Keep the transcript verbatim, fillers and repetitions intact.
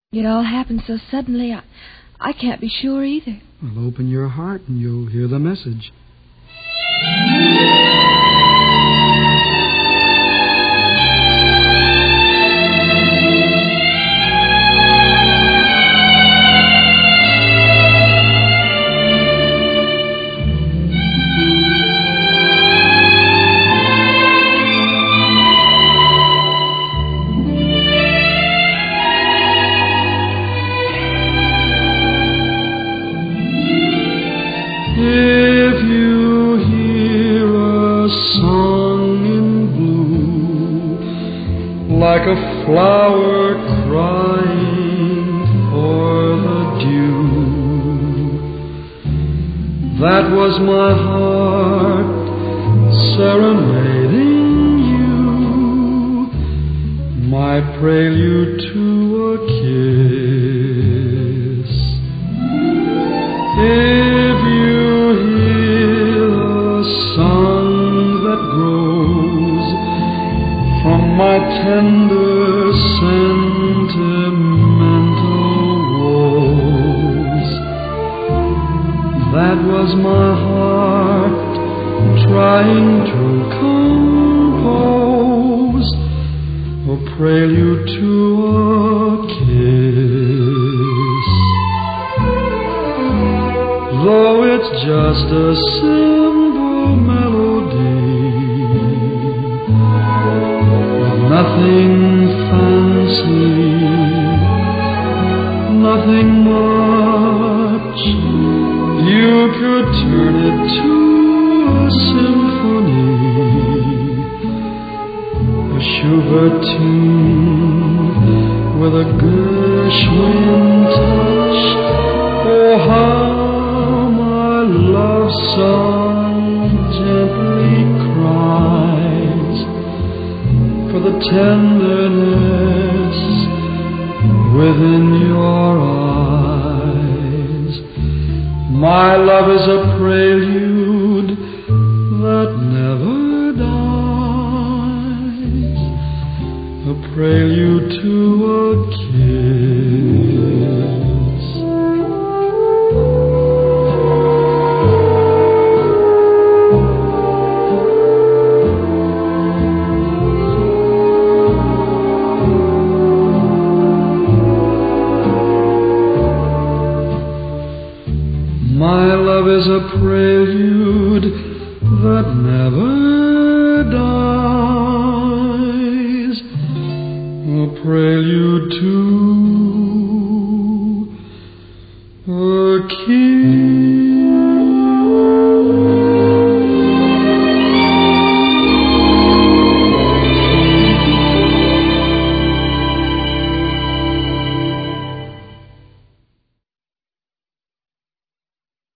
It all happened so suddenly, I, I can't be sure either. Well, open your heart and you'll hear the message. If you hear a song in blue, like a flower crying for the dew, that was my heart serenading you, my prelude to a kiss. If you from my tender sentimental woes, that was my heart trying to compose a prelude to a kiss. Though it's just a simple melody, nothing fancy, nothing much, you could turn it to a symphony, a Schubert tune with a Gershwin touch. Oh, how my love song gently cries for the tenderness within your eyes. My love is a prelude that never dies, a prelude to a kiss. My love is a prelude that never dies, a prelude to